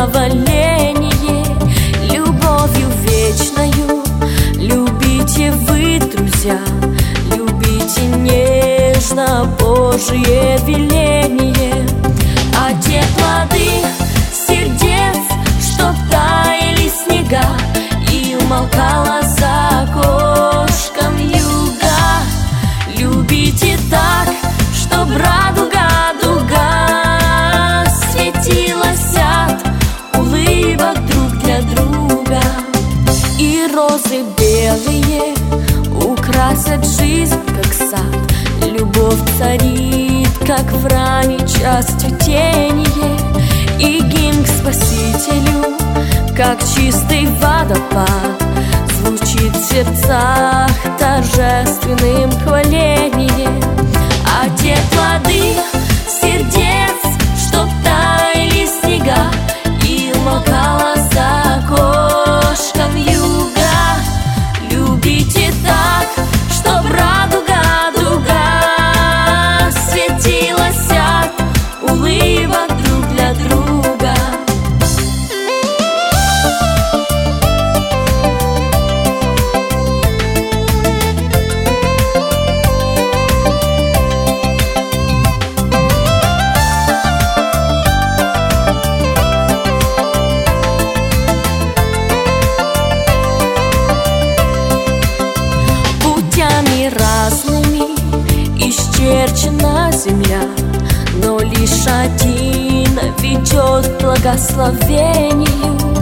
благоволение, любовью вечною. Любите вы, друзья, любите нежно Божие веление. А те плоды сердец, чтоб таяли снега, и умолкала за окошком юга. Любите так, чтоб радуга, дуга светилась от улыбок друг для друга. И розы белые украсят жизнь, как сад. Любовь царит, как в раме час цветения. И гимн к Спасителю, как чистый водопад, звучит в сердцах торжественным хвалением. А те плоды сердец, чтоб таяли снега, и умолкала за окошком юга. Любите так, чтоб радуга, дуга светилась от улыбок друг для друга. Разными исчерчена земля, но лишь один ведет к благословению.